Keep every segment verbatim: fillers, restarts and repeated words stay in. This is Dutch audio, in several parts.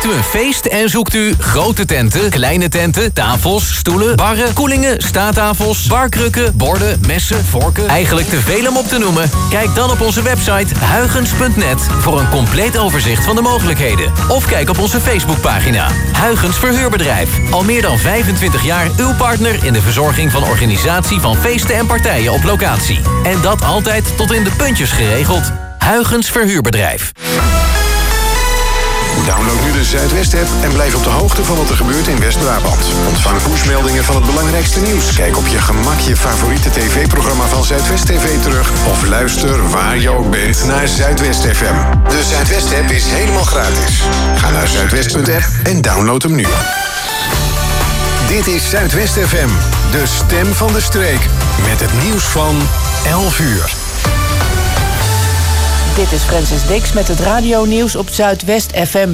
u een feest en zoekt u grote tenten, kleine tenten, tafels, stoelen, barren, koelingen, staattafels, barkrukken, borden, messen, vorken. Eigenlijk te veel om op te noemen? Kijk dan op onze website huygens punt net voor een compleet overzicht van de mogelijkheden. Of kijk op onze Facebookpagina. Huygens Verhuurbedrijf. Al meer dan vijfentwintig jaar uw partner in de verzorging van organisatie van feesten en partijen op locatie. En dat altijd tot in de puntjes geregeld. Huygens Verhuurbedrijf. Download nu de Zuidwest-app en blijf op de hoogte van wat er gebeurt in West-Brabant. Ontvang pushmeldingen van het belangrijkste nieuws. Kijk op je gemak je favoriete tv-programma van Zuidwest T V terug. Of luister waar je ook bent naar Zuidwest F M. De Zuidwest-app is helemaal gratis. Ga naar zuidwest punt app en download hem nu. Dit is Zuidwest F M, de stem van de streek. Met het nieuws van elf uur. Dit is Francis Dix met het radionieuws op Zuidwest F M.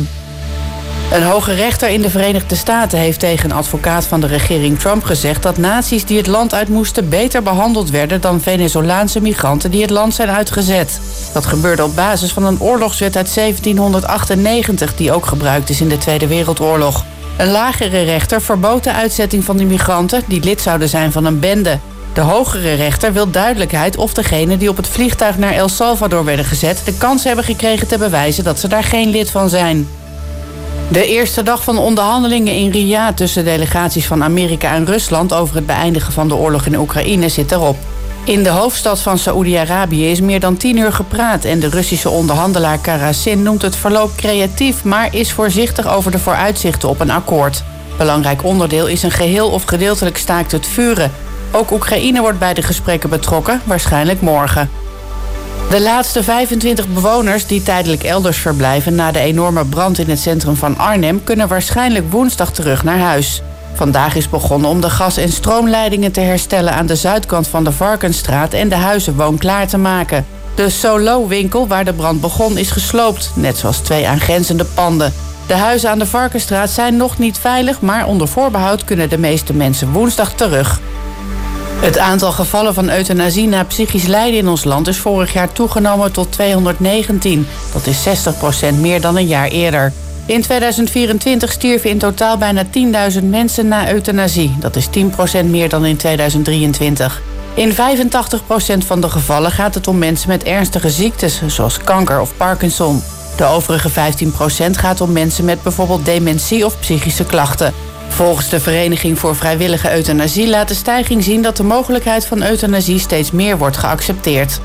Een hoge rechter in de Verenigde Staten heeft tegen een advocaat van de regering Trump gezegd dat nazi's die het land uit moesten beter behandeld werden dan Venezolaanse migranten die het land zijn uitgezet. Dat gebeurde op basis van een oorlogswet uit zeventienhonderdachtennegentig die ook gebruikt is in de Tweede Wereldoorlog. Een lagere rechter verbood de uitzetting van die migranten die lid zouden zijn van een bende. De hogere rechter wil duidelijkheid of degenen die op het vliegtuig naar El Salvador werden gezet de kans hebben gekregen te bewijzen dat ze daar geen lid van zijn. De eerste dag van onderhandelingen in Riyadh tussen delegaties van Amerika en Rusland over het beëindigen van de oorlog in Oekraïne zit erop. In de hoofdstad van Saoedi-Arabië is meer dan tien uur gepraat en de Russische onderhandelaar Karasin noemt het verloop creatief, maar is voorzichtig over de vooruitzichten op een akkoord. Belangrijk onderdeel is een geheel of gedeeltelijk staakt het vuren. Ook Oekraïne wordt bij de gesprekken betrokken, waarschijnlijk morgen. De laatste vijfentwintig bewoners die tijdelijk elders verblijven na de enorme brand in het centrum van Arnhem kunnen waarschijnlijk woensdag terug naar huis. Vandaag is begonnen om de gas- en stroomleidingen te herstellen aan de zuidkant van de Varkensstraat en de huizen woonklaar te maken. De Solo-winkel waar de brand begon is gesloopt, net zoals twee aangrenzende panden. De huizen aan de Varkensstraat zijn nog niet veilig, maar onder voorbehoud kunnen de meeste mensen woensdag terug. Het aantal gevallen van euthanasie na psychisch lijden in ons land is vorig jaar toegenomen tot tweehonderdnegentien. Dat is zestig procent meer dan een jaar eerder. In tweeduizend vierentwintig stierven in totaal bijna tienduizend mensen na euthanasie. Dat is tien procent meer dan in tweeduizend drieëntwintig. In vijfentachtig procent van de gevallen gaat het om mensen met ernstige ziektes, zoals kanker of Parkinson. De overige vijftien procent gaat om mensen met bijvoorbeeld dementie of psychische klachten. Volgens de Vereniging voor Vrijwillige Euthanasie laat de stijging zien dat de mogelijkheid van euthanasie steeds meer wordt geaccepteerd.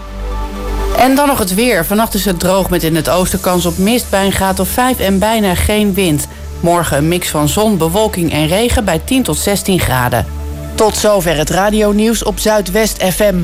En dan nog het weer. Vannacht is het droog met in het oosten kans op mist bij een graad of vijf en bijna geen wind. Morgen een mix van zon, bewolking en regen bij tien tot zestien graden. Tot zover het radionieuws op Zuidwest F M.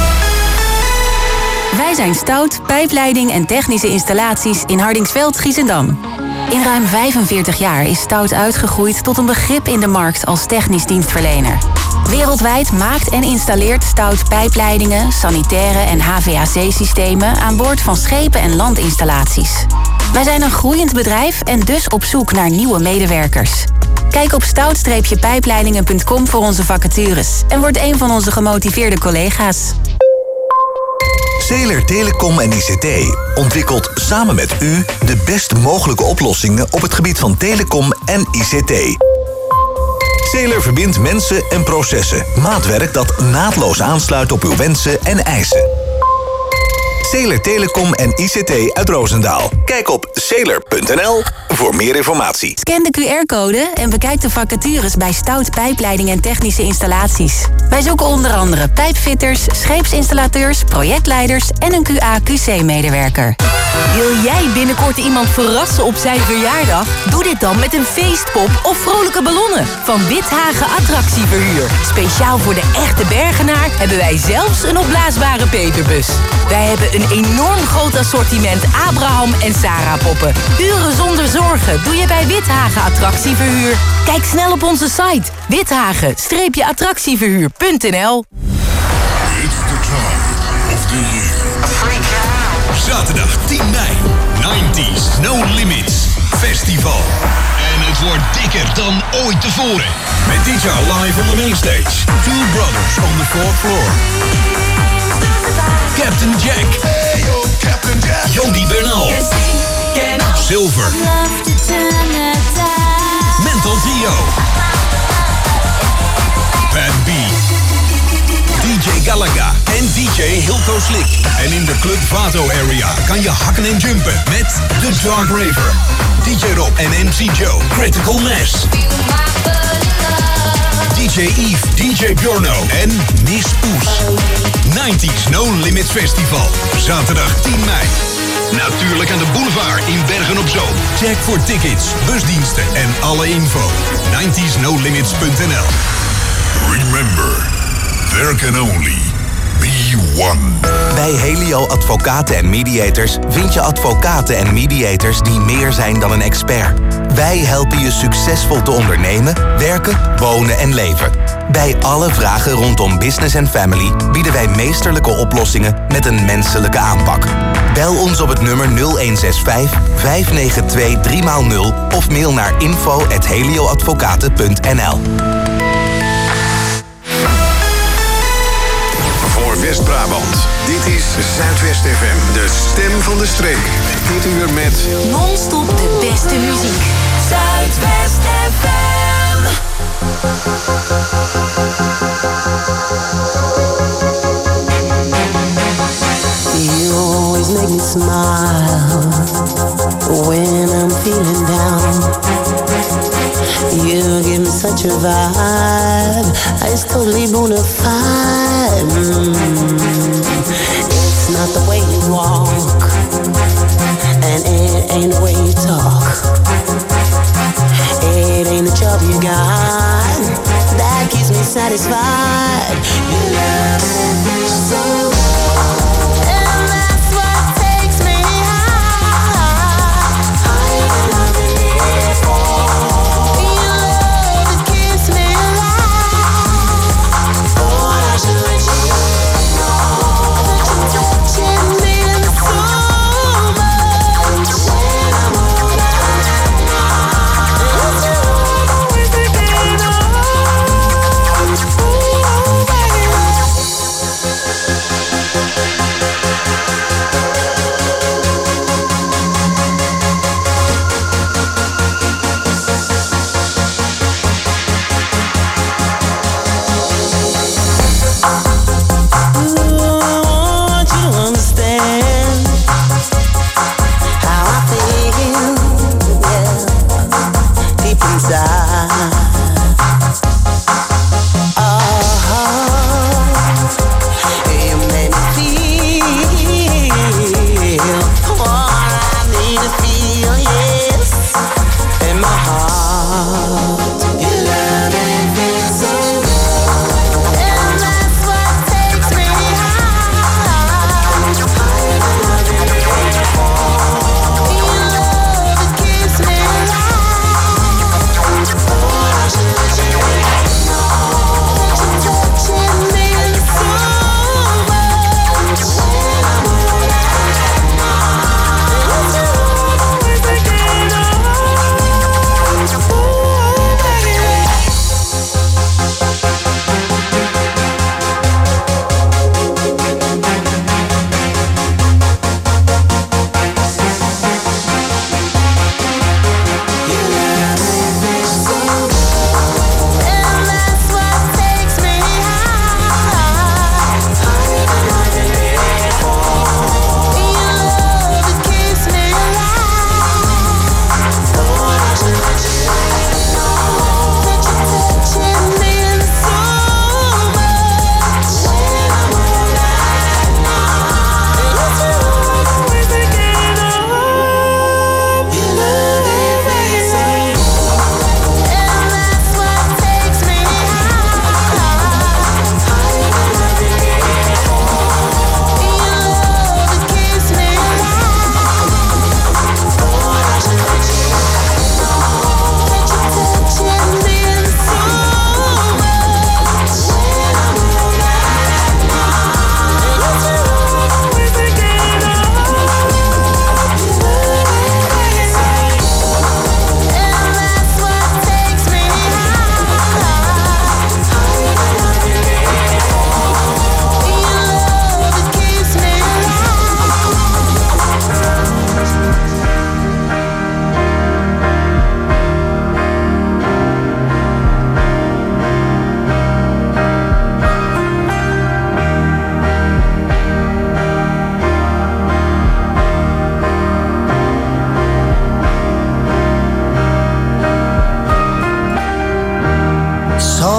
Wij zijn Stout, pijpleiding en technische installaties in Hardingsveld, Giessendam. In ruim vijfenveertig jaar is Stout uitgegroeid tot een begrip in de markt als technisch dienstverlener. Wereldwijd maakt en installeert Stout pijpleidingen, sanitaire en H V A C-systemen aan boord van schepen en landinstallaties. Wij zijn een groeiend bedrijf en dus op zoek naar nieuwe medewerkers. Kijk op stout pijpleidingen punt com voor onze vacatures en word een van onze gemotiveerde collega's. Zeeler Telecom en I C T ontwikkelt samen met u de best mogelijke oplossingen op het gebied van telecom en I C T. Zeeler verbindt mensen en processen. Maatwerk dat naadloos aansluit op uw wensen en eisen. Zeeler Telecom en I C T uit Roosendaal. Kijk op zeeler punt n l voor meer informatie. Scan de Q R-code en bekijk de vacatures bij Stout Pijpleiding en Technische Installaties. Wij zoeken onder andere pijpfitters, scheepsinstallateurs, projectleiders en een Q A Q C-medewerker. Wil jij binnenkort iemand verrassen op zijn verjaardag? Doe dit dan met een feestpop of vrolijke ballonnen van Withagen Attractieverhuur. Speciaal voor de echte Bergenaar hebben wij zelfs een opblaasbare peperbus. Wij hebben een enorm groot assortiment Abraham en Sarah poppen. Uren zonder zorgen doe je bij Withagen Attractieverhuur. Kijk snel op onze site withagen attractieverhuur punt n l. It's the time of the year. Zaterdag tien mei, nineties No Limits Festival. En het wordt dikker dan ooit tevoren. Met dit jaar live on the main stage. Two Brothers on the fourth floor. Captain Jack. Hey yo, Captain Jack. Jody Bernal. Silver. Mental Trio. Pat B. D J Galaga en D J Hilco Slick. En in de Club Vato area kan je hakken en jumpen met The Dark Raver, D J Rob en M C Joe, Critical Mass, D J Eve, D J Bjorno en Miss Oes. nineties No Limits Festival, zaterdag tien mei. Natuurlijk aan de boulevard in Bergen op Zoom. Check voor tickets, busdiensten en alle info. nineties no limits punt n l. Remember, there can only be one. Bij Helio Advocaten en Mediators vind je advocaten en mediators die meer zijn dan een expert. Wij helpen je succesvol te ondernemen, werken, wonen en leven. Bij alle vragen rondom business en family bieden wij meesterlijke oplossingen met een menselijke aanpak. Bel ons op het nummer nul een zes vijf, vijf negen twee, drie nul of mail naar info at helioadvocaten punt n l. Voor West-Brabant, dit is Zuidwest F M, de stem van de streek. Dit uur met Non-stop de beste muziek. Zuidwest F M. You always make me smile when I'm feeling down. You give me such a vibe, it's totally bona fide. Mm. It's not the way you walk, and it ain't the way you talk. It ain't the job you got that keeps me satisfied. You love me so.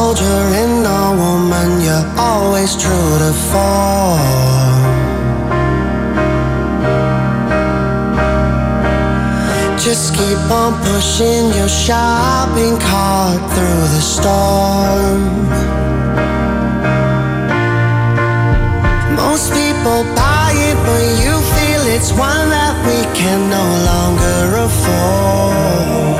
soldier and a woman, you're always true to form. Just keep on pushing your shopping cart through the storm. Most people buy it, but you feel it's one that we can no longer afford.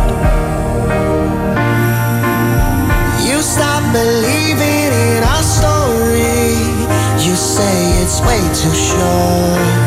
You stop believing in our story. You say it's way too short.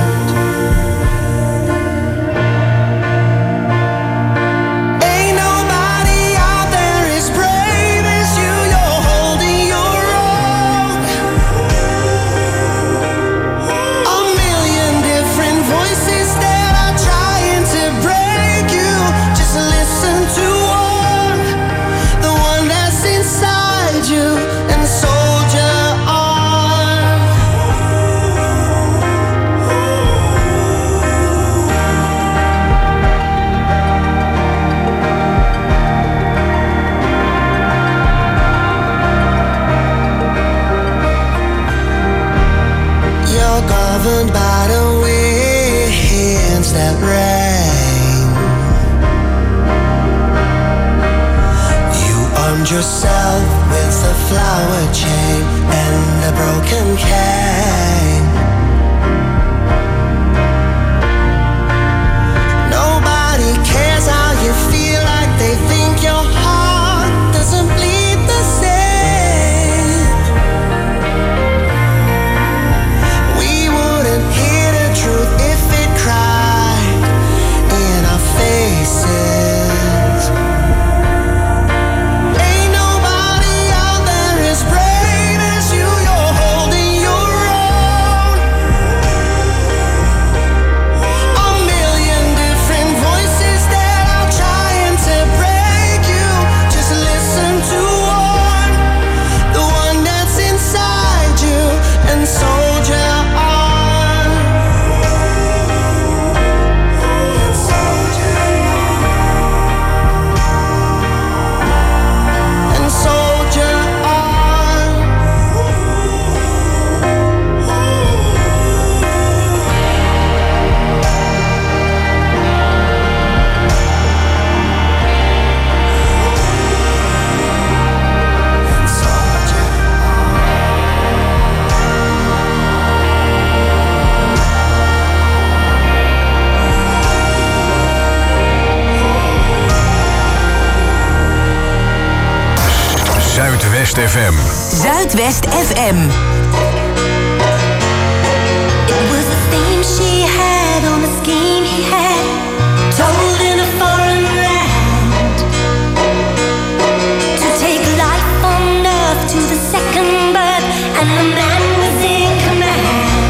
Governed by the winds that rain. You armed yourself with a flower chain and a broken cane. Nobody cares how you feel, like they think your heart doesn't bleed the same. If it cried in our faces, ain't nobody out there as brave as you. You're holding your own. A million different voices that are trying to break you. Just listen to one, the one that's inside you, and soldier on. Zuidwest F M. Zuidwest F M. It was a theme she had on the scheme he had, told in a foreign land, to take life on earth to the second birth, and the man was in command.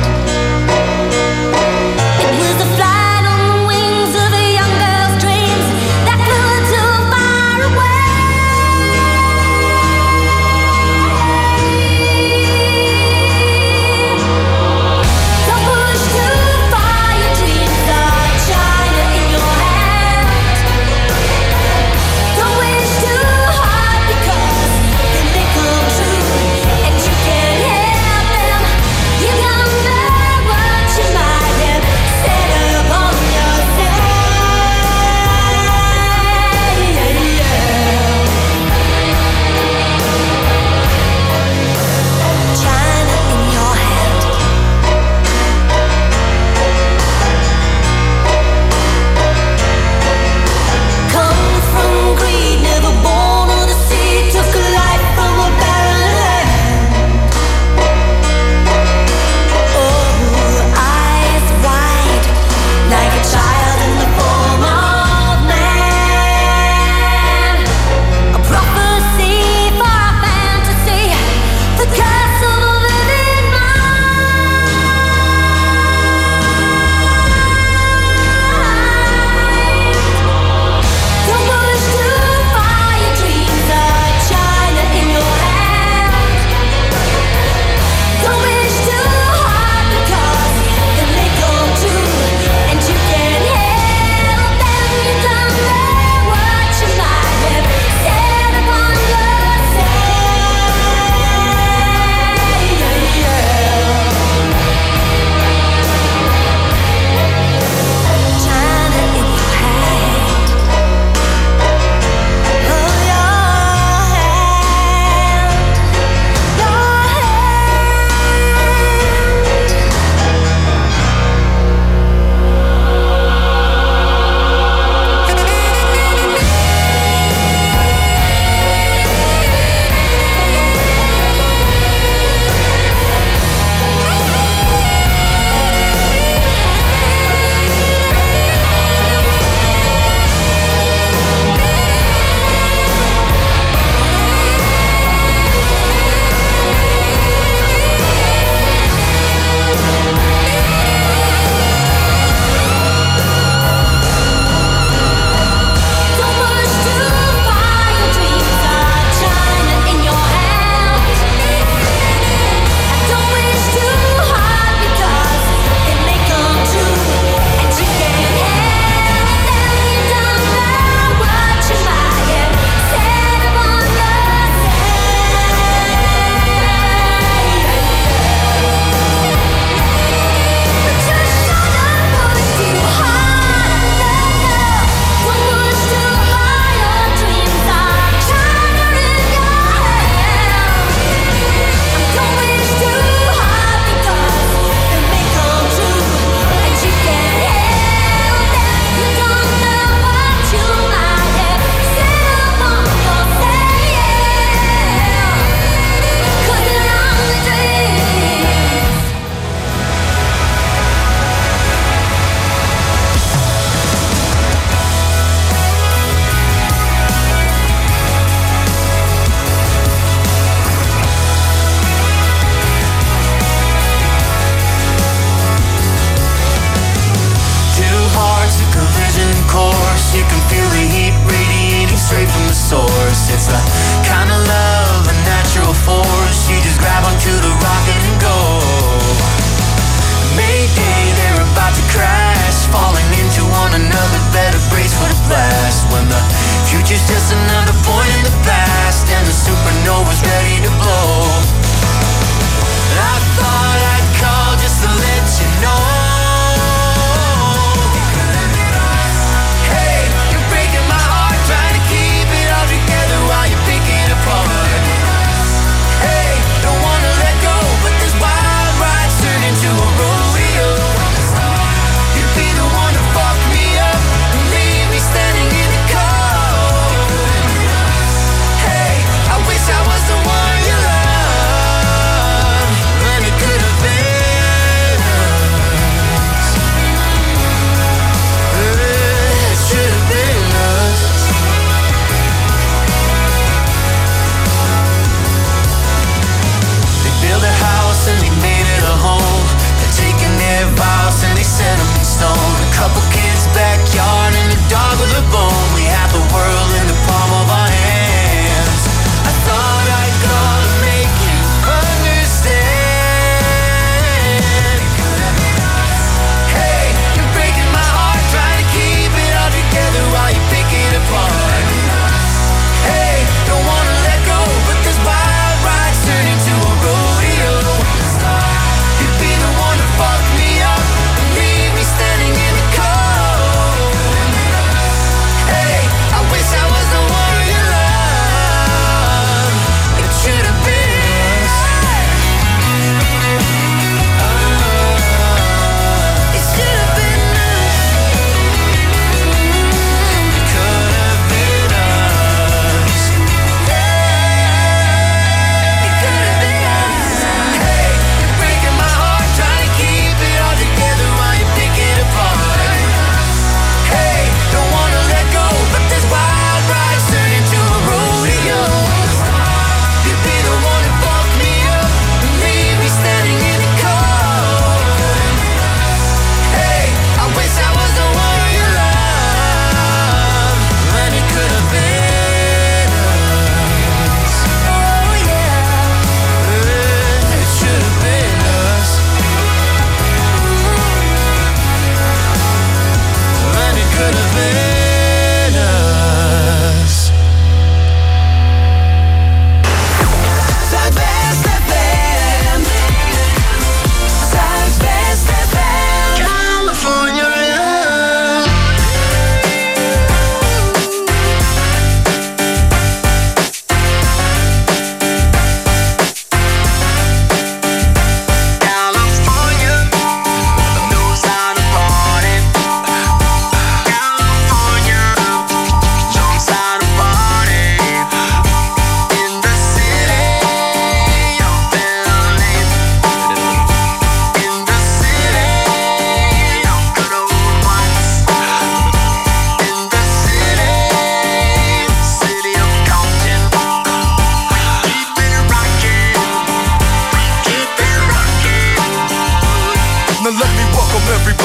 It was a flight on the wings of a young girl's dreams that flew too far away.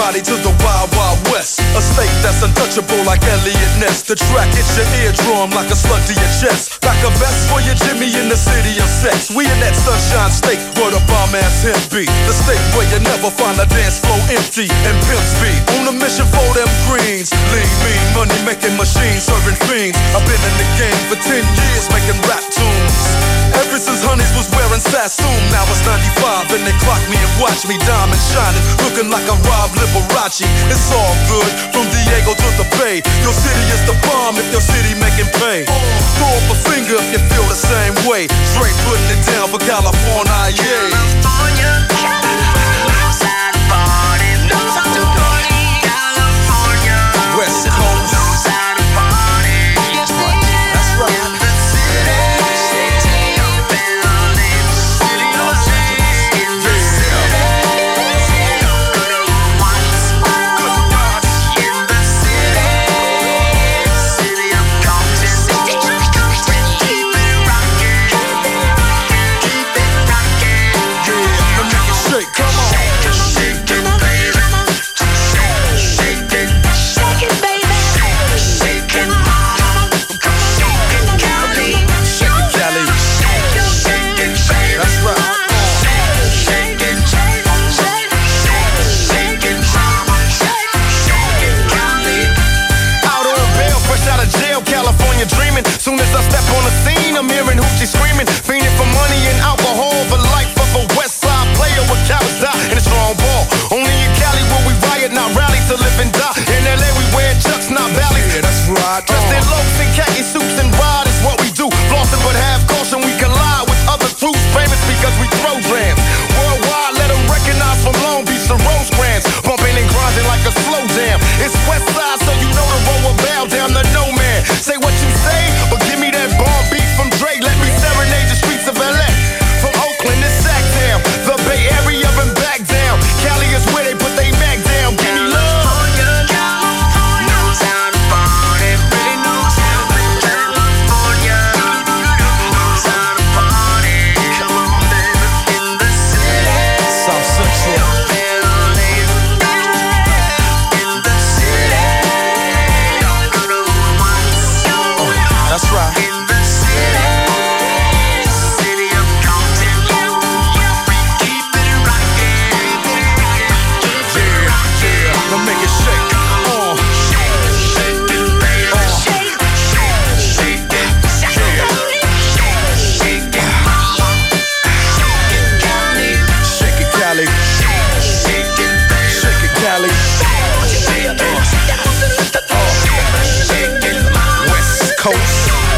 body to the wild, wild west. A state that's untouchable like Elliot Ness. The track hits your eardrum like a slug to your chest. Back a vest for your Jimmy in the city of sex. We in that sunshine state where the bomb ass him be. The state where you never find a dance floor empty and pimp speed. On a mission for them greens. Lean, mean, money making machines serving fiends. I've been in the game for ten years making rap tunes. Ever since Honeys was wearing Sassoon. Now it's ninety-five and they clock me and watch me diamond shining, looking like a Rob Liberace. It's all good from Diego to the Bay. Your city is the bomb if your city making pay. Throw up a finger if you feel the same way. Straight putting it down for California, yeah. California, knows how to party, knows how to party. California, West Coast, knows how to party. That's right. That's right. In the city, city of Berlin, city of Los Angeles, in the city, city of good ones, good thoughts. In the city, city of Compton, keep it rocking, keep it rocking. Yeah, make it shake, come on. Shake it, shake it, baby. Shake it, shake it, baby. Shake it, mama. Come on, shake it, Cali. Shake it, Cali. Shake it, shake it, baby. That's right. Shake it, shake it, shake it, shake it, mama. Shake it, shake it, Cali. Out on bail, fresh out of jail, California dreaming. Soon as I step on the scene, I'm hearing hoochie screaming, fiending for money and alcohol, the life of a West Side player with cowards die and a strong ball. Only in Cali will we riot, not rally to live and die. In L A we wear chucks, not valleys. Yeah, that's right. Dressed in loafs and khaki suits and ride is what we do. Flossing but have caution, we collide with other troops. Famous because we throw grams. Worldwide, let them recognize from Long Beach to Rosecrans. Bumping and grinding like a slow jam. It's West Side, so you know the road will bow down to no man. Say what you say, but give me that bomb beat from Dre. Let me serenade the streets of L A. From Oakland to Sacktown, the Bay Area and back down. Cali is where they put they Mac down. Give me love. Knows how to party, really knows how to California. Knows how to party. Come on, baby, in the city. South Central. In the city. That's right. In the city. City of Compton. We keep it rocking. Yeah, yeah. Now make it shake. Uh. Shake it, baby. Shake it, shake it, shake it. Shake it, mama. Shake it, Cali. Shake it, Cali. Shake it, baby. Shake it, Cali. Shake it, mama. West Coast.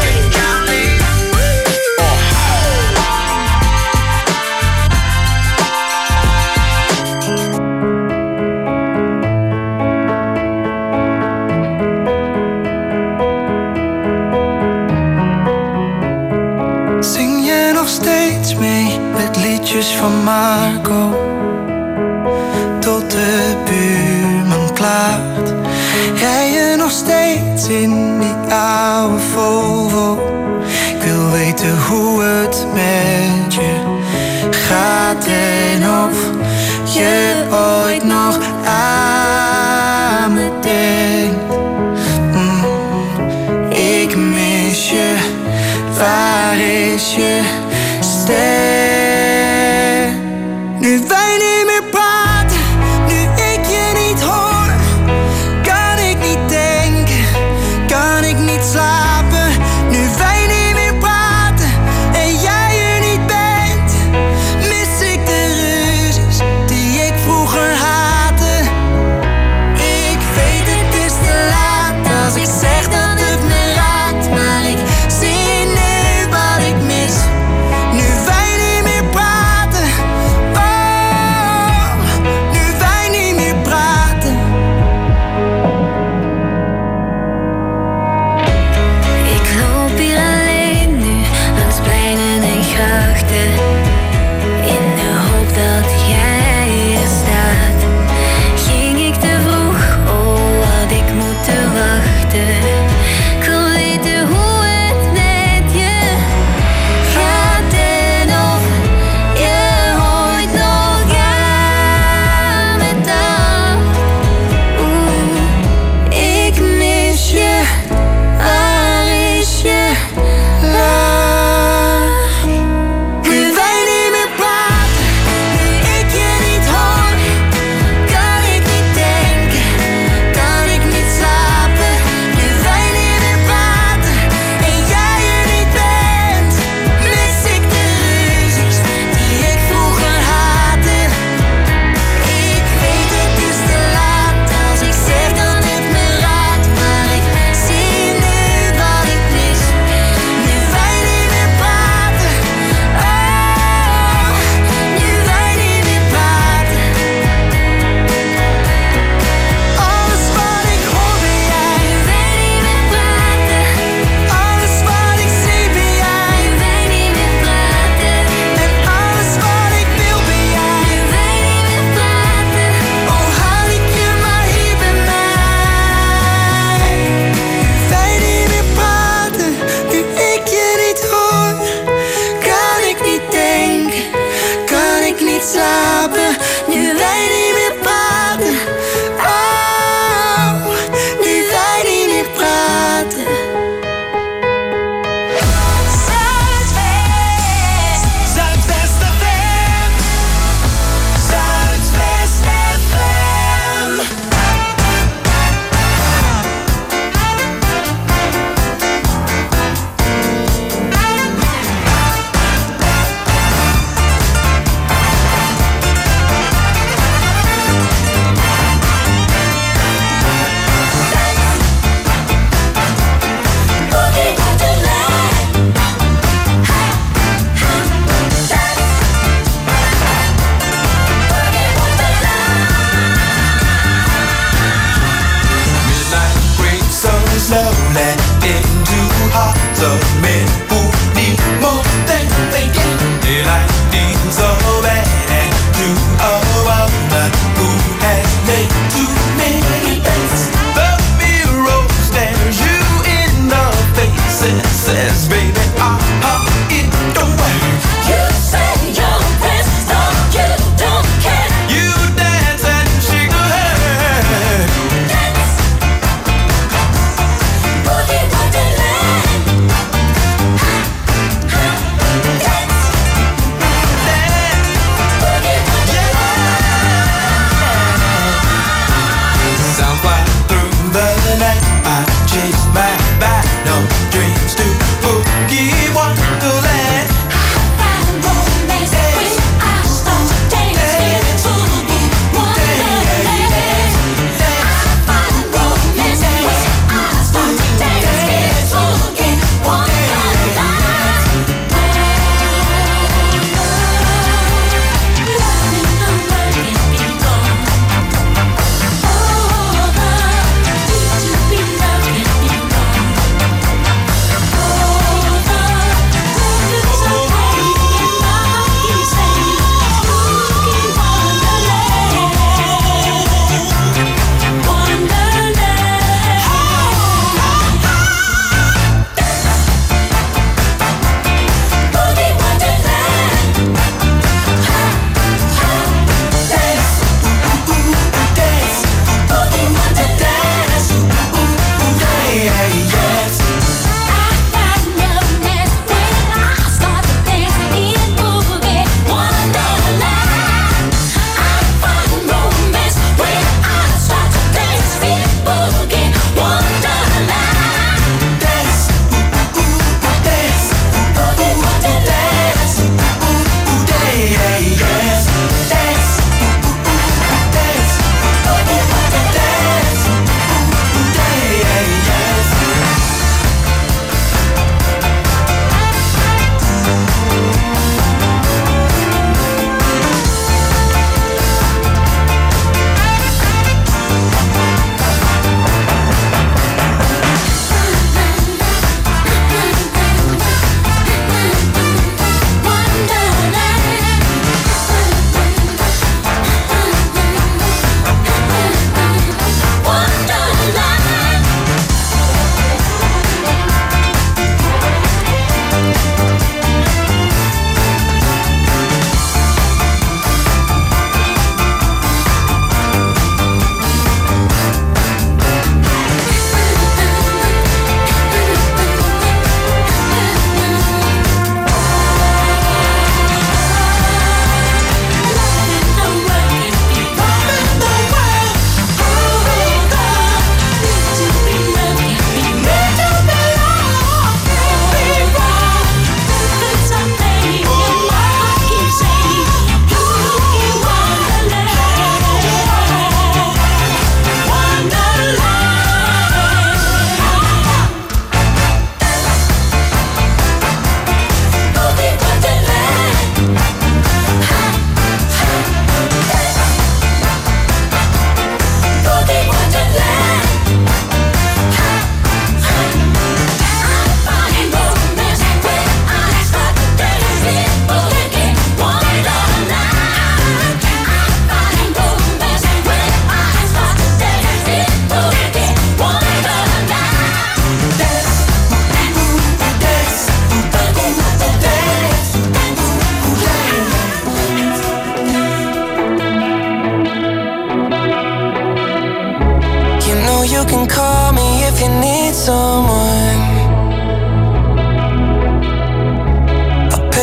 Zing je nog steeds mee met liedjes van Marco? Tot de buurman klaagt. Rij je nog steeds in die oude Volvo? Ik wil weten hoe het met je gaat en of je ooit nog aan me denkt. Mm, ik mis je. Waar is je stem? Nu wij niet meer praten, nu ik je niet hoor, kan ik niet denken, kan ik niet slapen. Nu wij niet meer praten en jij er niet bent, mis ik de ruzies die ik vroeger haatte. Ik weet het is te laat als ik zeg dat het me raakt, maar ik zie nu wat ik mis. Nu wij niet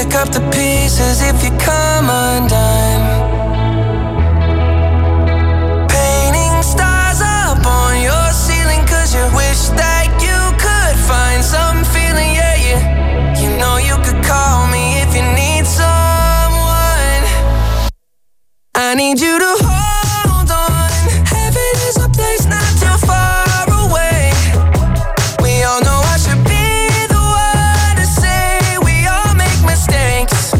pick up the pieces if you come undone. Painting stars up on your ceiling, cause you wish that you could find some feeling, yeah, yeah. You know you could call me if you need someone. I need you to hold on. Heaven is a place not too far away. We all know I should be the one to say we all make mistakes.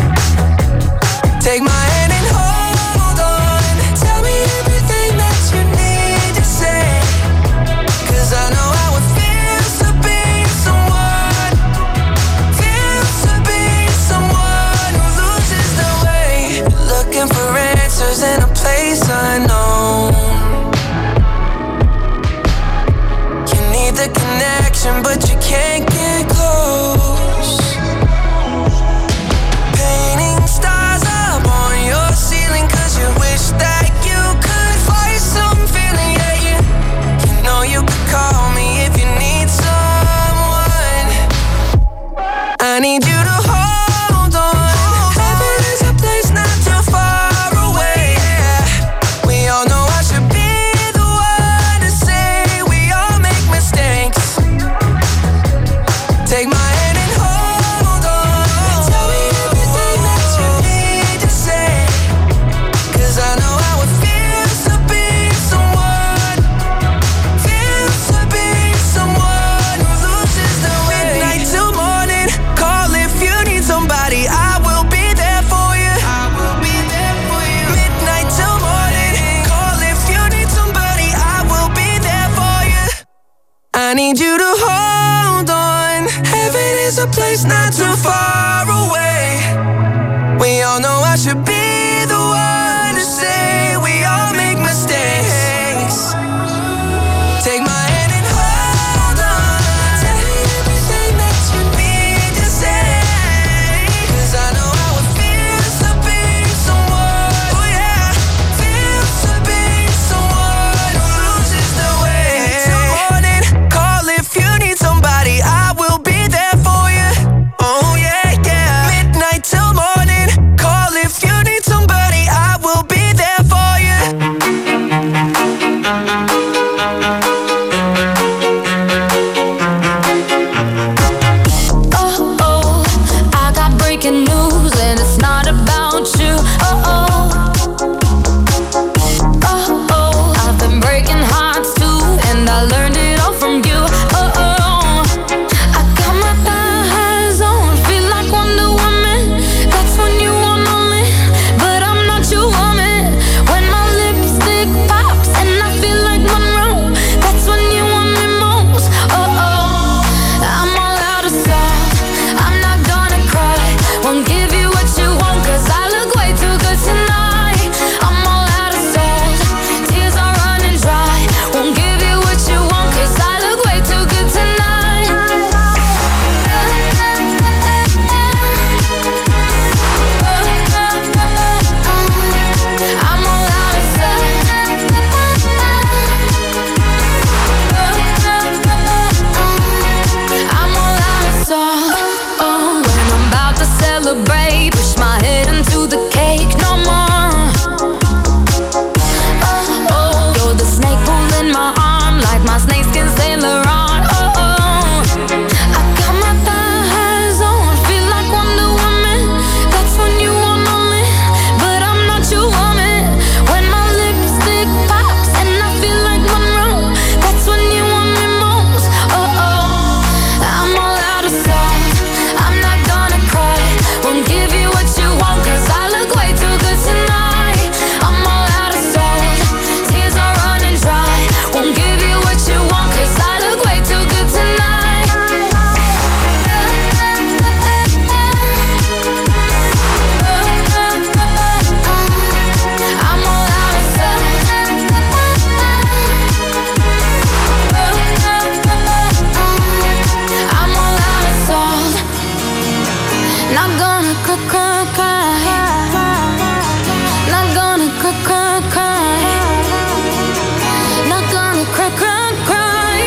Take my hand and hold on. Tell me everything that you need to say, cause I know how it feels to be someone, feels to be someone who loses their way. Looking for answers in a place unknown. You need the connection, but you can't get close. Painting stars up on your ceiling, cause you wish that you could find some feeling, yeah, yeah. You know you could call me if you need someone. I need you to hold on. Heaven is a place not too far away, yeah. We all know I should be the one to say we all make mistakes. Take my hand and hold on. Tell me everything that you need to say, cause I know how it feels to be someone, feels to be someone who loses their way. Midnight till morning, call if you need somebody, I will be there for you. I will be there for you. Midnight till morning, call if you need somebody, I will be there for you. I need you to hold on. Heaven is a place not too far away. We all know I should be the one to say we all make mistakes. Take my hand and hold on. Tell me everything that you need to say, cause I know how it feels to be someone, oh yeah, feels to be someone who loses their way. Till morning, call if you need somebody, I will be there for you. Oh yeah, yeah. Midnight till morning, call if you need somebody, I will be there for you. Oh, oh, I got breaking news and it's not about you. Oh, oh, oh, oh, I've been breaking hearts too, and I learned it all from you. Oh, oh, I got my thighs on, feel like Wonder Woman. That's when you want me, but I'm not your woman. When my lipstick pops and I feel like Monroe, that's when you want me most. Oh, oh, I'm all out of salt, I'm not gonna cry. Won't give you what you want, cause I look way too good tonight. I'm all out of salt, tears are running dry. Won't give you what you want, cause I look way too good tonight. I'm all out of salt, I'm all out of salt. Oh, when I'm about to celebrate, push my head into the cake no more. Oh, oh, you're the snake pulling my arm, like my snakeskin Sailor on. Oh, oh, I got my thighs on, feel like Wonder Woman. That's when you want me, but I'm not your woman. When my lipstick pops and I feel like Monroe, that's when you want me most. Oh, oh, I'm all out of salt, I'm not gonna cry. Won't give you what you want, cause I look way too good tonight. I'm all out of salt, tears are running dry. Won't give you what you want, cause I look way too good tonight. I'm all out of salt, I'm all out of salt. Not gonna cry, cry, cry. Not gonna cry, cry, cry. Not gonna cry, cry, cry.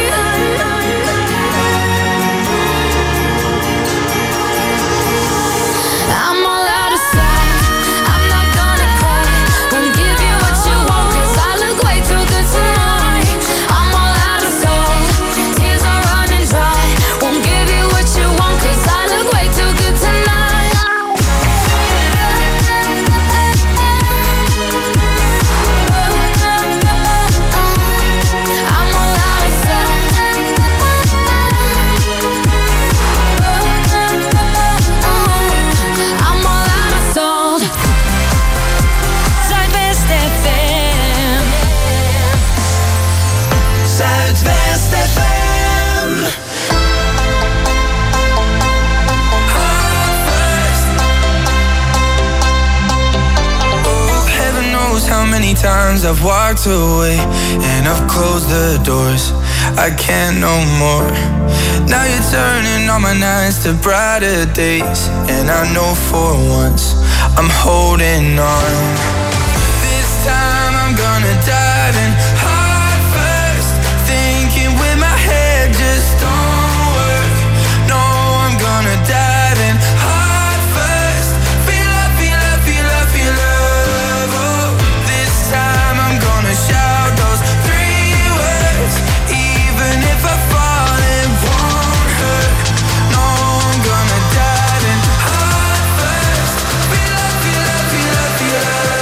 many times I've walked away and I've closed the doors. I can't no more. Now you're turning all my nights to brighter days, and I know for once I'm holding on. This time I'm gonna dive in heart first, thinking with my head just don't work. No, I'm gonna dive in heart first, feel love, feel love, feel love, feel love. Oh, this time I'm gonna shout those three words, even if I fall it won't hurt. No, I'm gonna dive in heart first, feel love, feel love, feel love, feel love.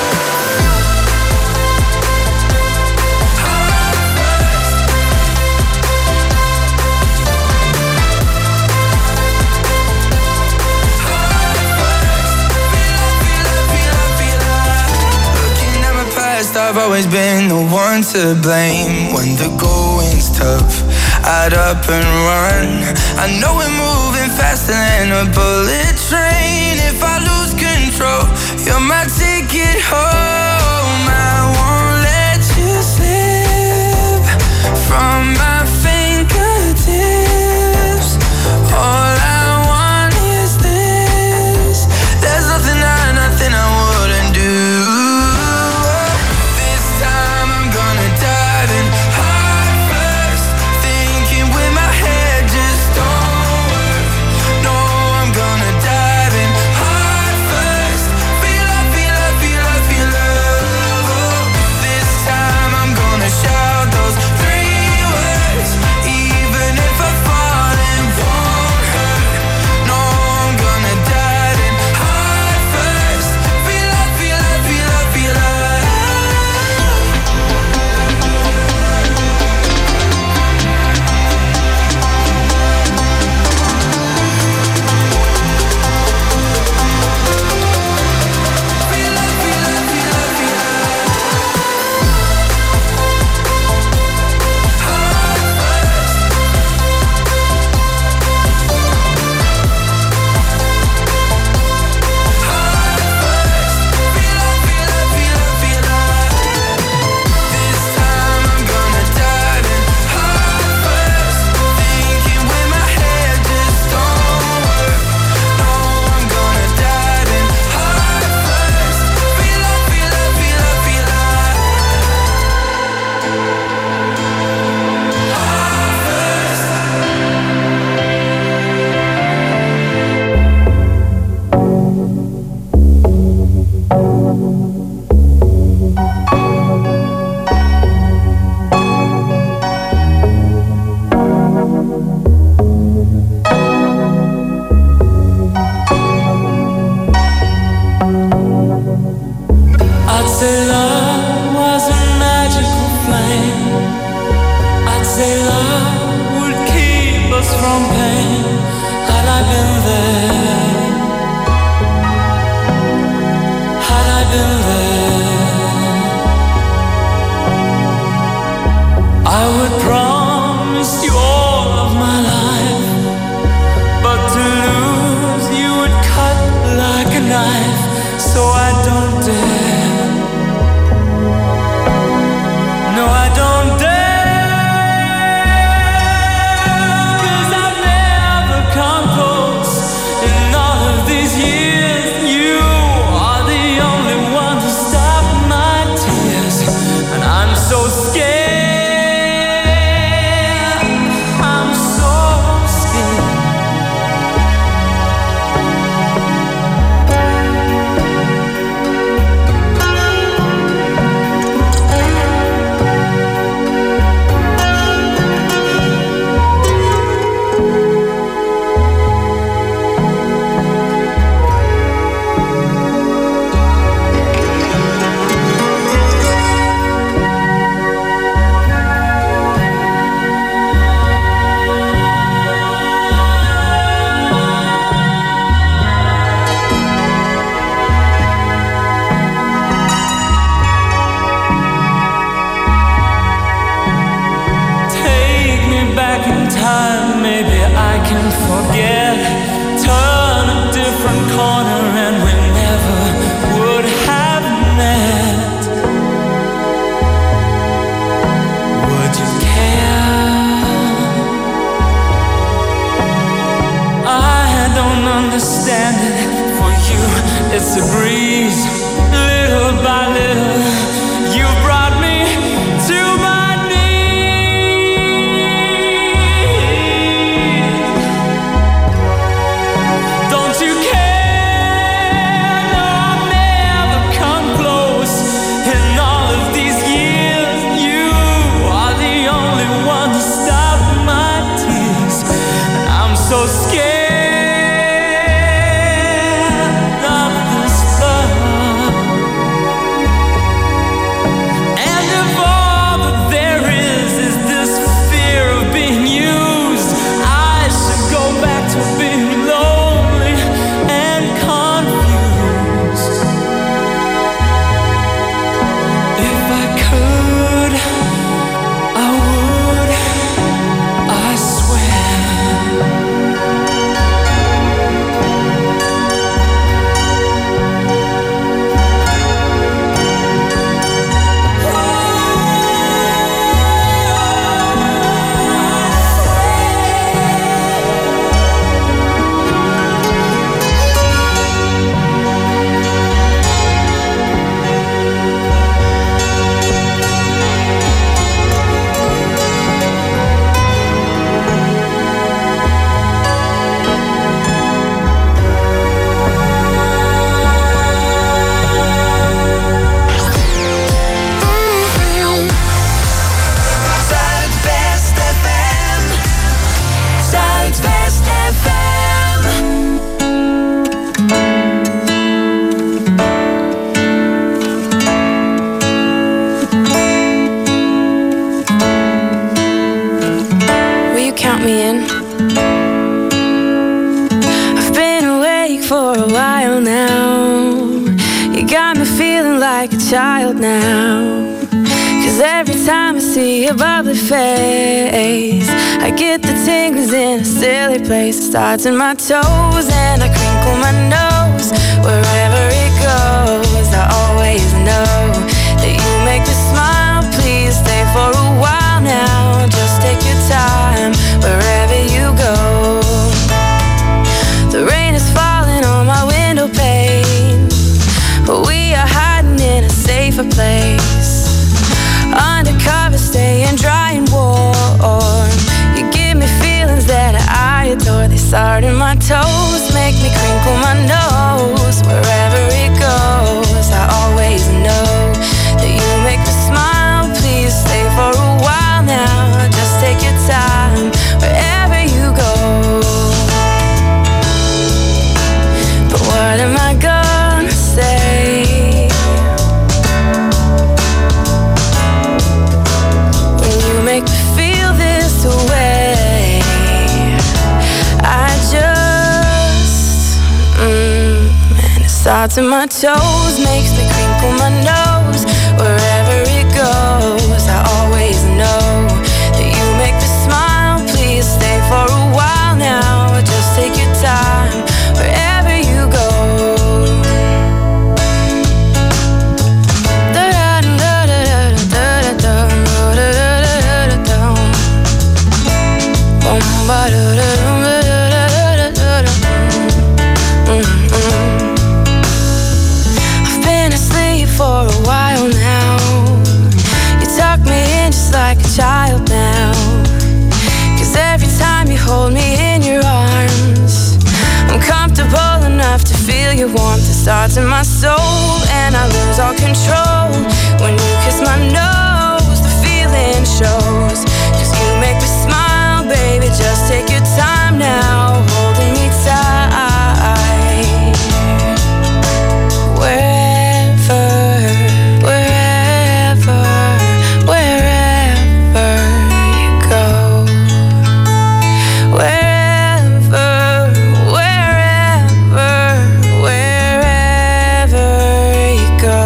I've always been the one to blame. When the going's tough, I'd up and run. I know we're moving faster than a bullet train. If I lose control, you're my ticket home. I won't let you slip from my fingertips. All I want is this. There's nothing I, nothing I wouldn't do. Shout those three words. standing for you. It's a breeze, little by little. You brought me to my knees. Don't you care? No, I'll never come close. In all of these years, you are the only one to stop my tears. And I'm so scared. Child now, 'cause every time I see your bubbly face, I get the tingles in a silly place. It starts in my toes and I crinkle my nose. Wherever it goes, I always know that you make me smile. Please stay for a while now. Just take your time wherever you go. The rain is falling on my window pane, but we are hiding in a safer place. Undercover, staying dry and warm. You give me feelings that I adore. They start in my toes, make me crinkle my nose. Wherever it goes, I always know that you make me smile. Please stay for a while now. Just take your time wherever you go. But what am I gonna say? Make me feel this way. I just, mm, and it starts in my toes, makes me crinkle my nose. Wherever it goes, I always know that you make me smile. Please stay for a while now. Just take your time wherever you go. I've been asleep for a while now. You tuck me in just like a child now. 'Cause every time you hold me in your arms, I'm comfortable enough to feel your warmth. It starts in my soul and I lose all control. When you kiss my nose, the feeling shows. 'Cause you make me smile, baby, just take your time now, holding me tight. Wherever, wherever, wherever you go. Wherever, wherever, wherever you go.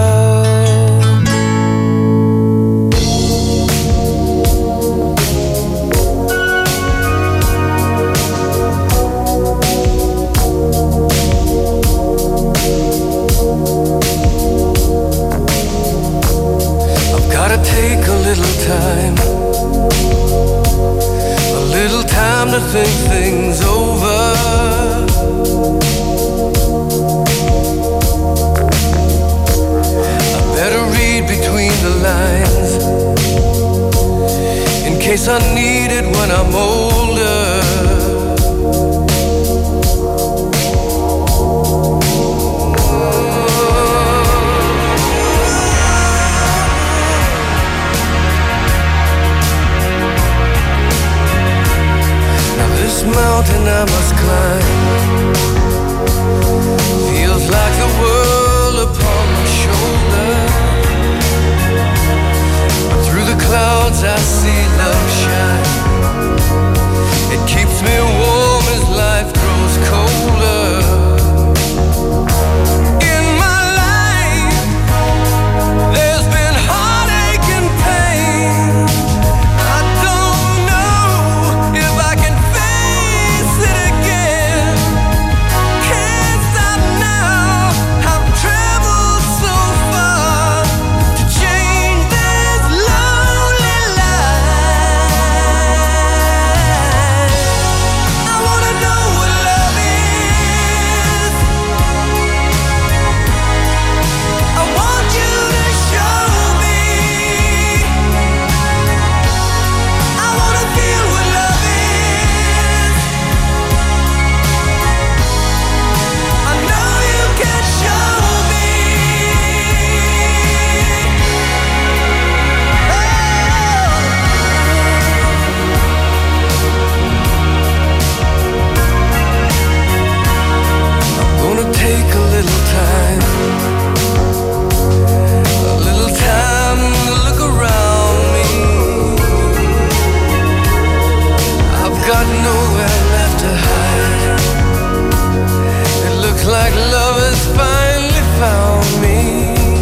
love has finally found me.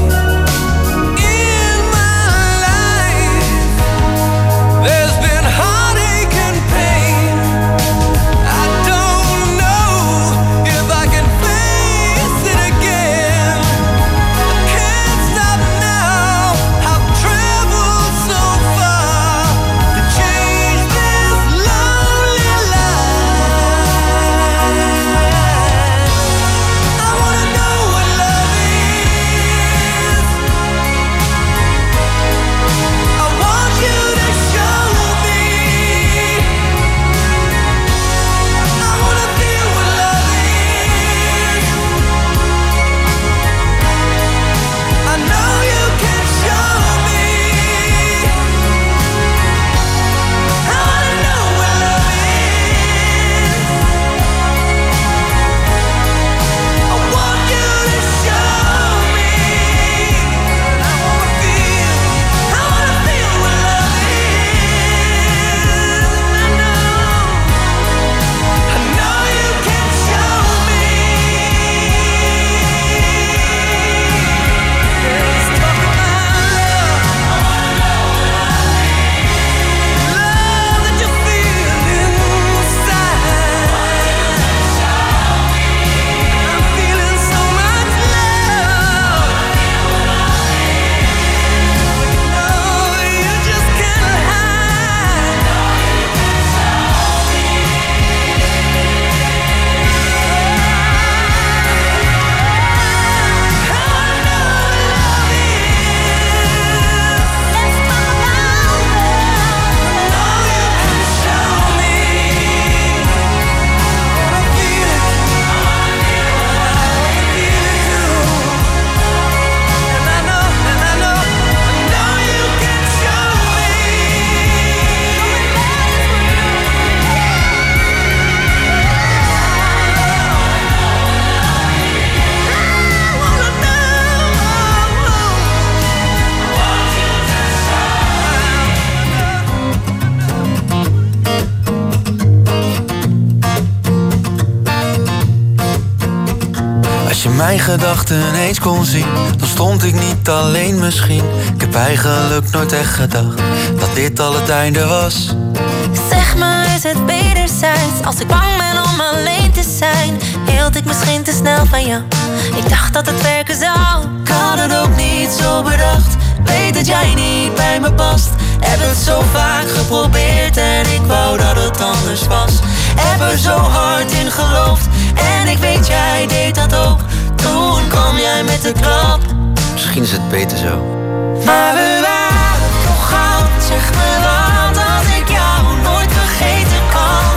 Mijn gedachten eens kon zien, dan stond ik niet alleen misschien. Ik heb eigenlijk nooit echt gedacht dat dit al het einde was. Zeg maar, is het wederzijds? Als ik bang ben om alleen te zijn, hield ik misschien te snel van jou. Ik dacht dat het werken zou. Ik had het ook niet zo bedacht. Weet dat jij niet bij me past. Heb het zo vaak geprobeerd en ik wou dat het anders was. Heb er zo hard in geloofd en ik weet jij deed dat ook. Toen kwam jij met de klap. Misschien is het beter zo. Maar we waren toch goud. Zeg me wat als ik jou nooit vergeten kan.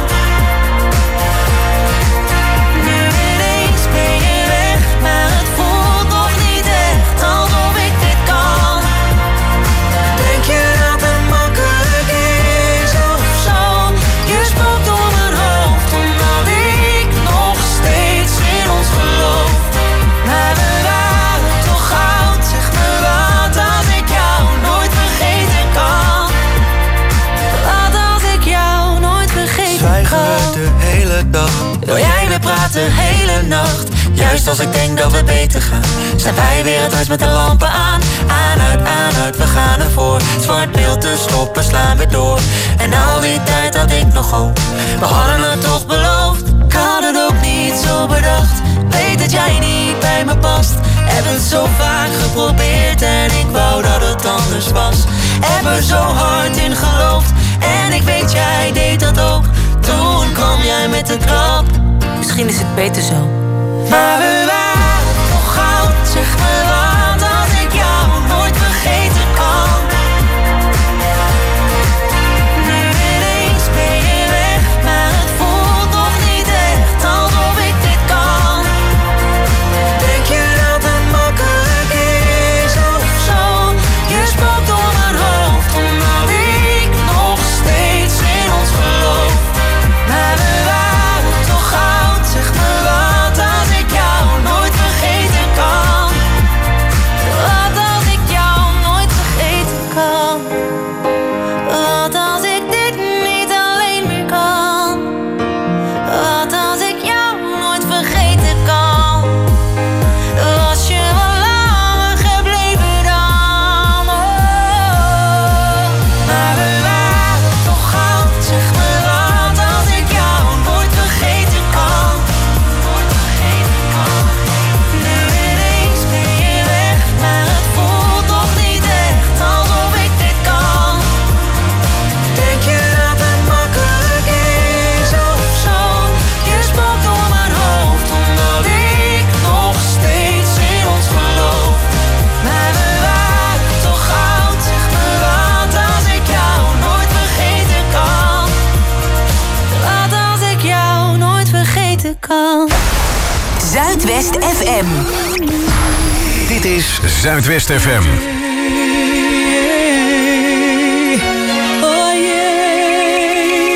Nu ineens ben je weg, maar het voelt nog niet echt alsof ik dit kan. Denk je dat het makkelijk is of zo? Je spookt door mijn hoofd omdat ik nog steeds in ons geloof. Maar we waren toch goud, zeg me wat als ik jou nooit vergeten kan. Wat als ik jou nooit vergeten kan. Zwijgen we de hele dag, wil jij weer praten hele nacht. Juist als ik denk dat we beter gaan, zijn wij weer het huis met de lampen aan. Aan, uit, aan, uit, we gaan ervoor. Zwart beeld te stoppen, slaan we door. En al die tijd had ik nog hoop, we hadden het toch beloofd. Ik had het ook niet zo bedacht. Weet dat jij niet bij me past. Heb het zo vaak geprobeerd en ik wou dat het anders was. Heb er zo hard in geloofd en ik weet jij deed dat ook. Toen kwam jij met de klap. Misschien is het beter zo. Maar we waren toch goud. Zeg me wat als ik jou nooit vergeten kan. Nu ineens ben je weg, maar het voelt nog niet echt alsof ik dit kan. Denk je dat het makkelijk is of zo? Je spookt door mijn hoofd omdat ik nog steeds in ons geloof. Maar we waren toch goud. Zeg me wat als ik jou nooit Zuidwest F M. Dit is Zuidwest F M. Oh yeah,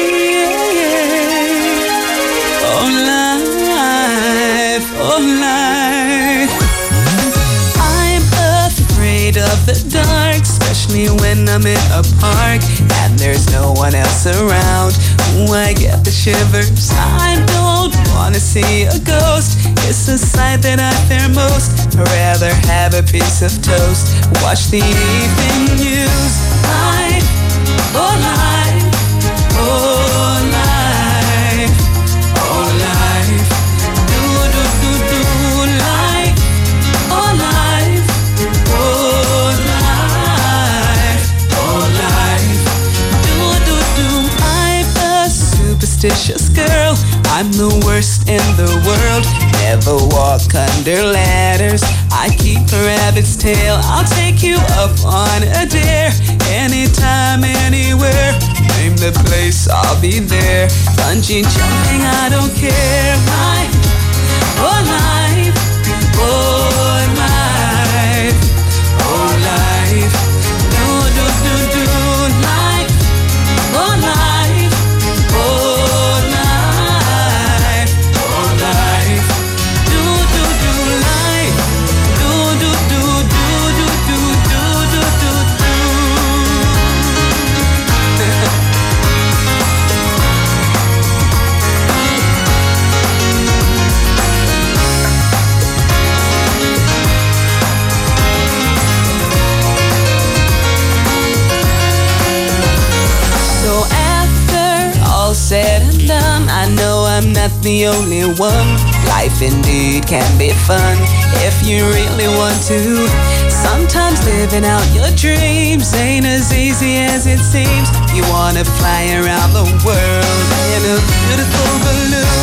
oh life, oh life. I'm afraid of the dark, especially when I'm in a park and there's no one else around. Ooh, I get the shivers. I don't wanna see a ghost. It's a sight that I fear most. I'd rather have a piece of toast, watch the evening news. Life, oh life, oh life, oh life. Do do do do life, oh life, oh life, oh life. Do do do. I'm a superstitious girl. I'm the worst in the world. Never walk under ladders. I keep a rabbit's tail. I'll take you up on a dare. Anytime, anywhere. Name the place, I'll be there. Bungee jumping, I don't care. Life, oh life, oh life, oh life. Do do do do life, oh life, oh life, oh life. Do do do life, do do do do do do do do do do. So after all said and done, I know I'm not the only one. Life indeed can be fun if you really want to. Sometimes living out your dreams ain't as easy as it seems. You wanna fly around the world in a beautiful balloon.